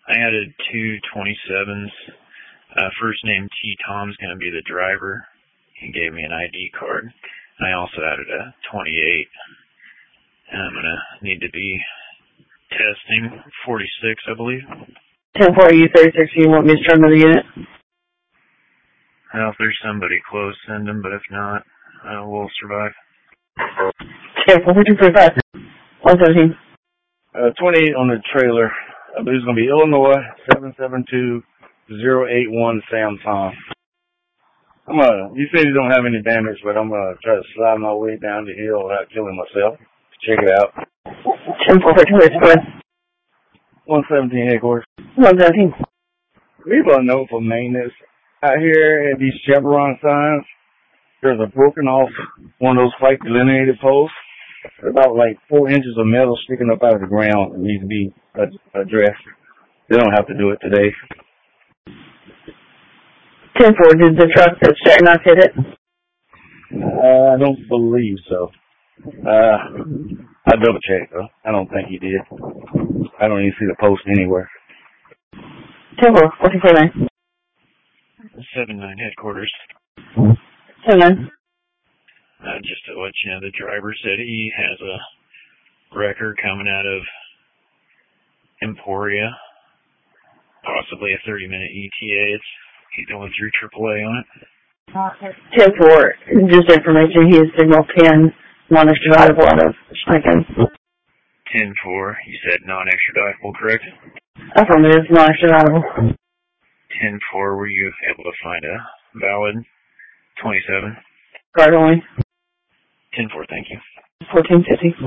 I added two 27s. First name T. Tom's going to be the driver. He gave me an ID card. I also added a 28. And I'm going to need to be testing 46, I believe. 10-4, you 36, you want me to turn to the unit? Well, if there's somebody close, send them, but if not, we'll survive. 10-4, 245. 117. 28 on the trailer. I believe it's going to be Illinois 772081 Sam Tom. You said you don't have any damage, but I'm going to try to slide my way down the hill without killing myself. Check it out. 10-4, 117 headquarters. 117. People are known for maintenance. Out here at these Chevron signs, there's a broken off one of those white delineated posts. There's about like 4 inches of metal sticking up out of the ground that needs to be addressed. They don't have to do it today. 10-4, did the truck that's starting off hit it? I don't believe so. I double checked though. I don't think he did. I don't even see the post anywhere. 10-4, 149. 79 headquarters. 79. Just to let you know, the driver said he has a wrecker coming out of Emporia, possibly a 30-minute ETA. He's going through AAA on it. 10-4, just information, he is signal 10, non-extraditable out of Schnecken. 10-4, you said non-extraditable, correct? Affirmative, non-extraditable. 10-4, were you able to find a valid 27? Guard only. 10-4, thank you. 1450.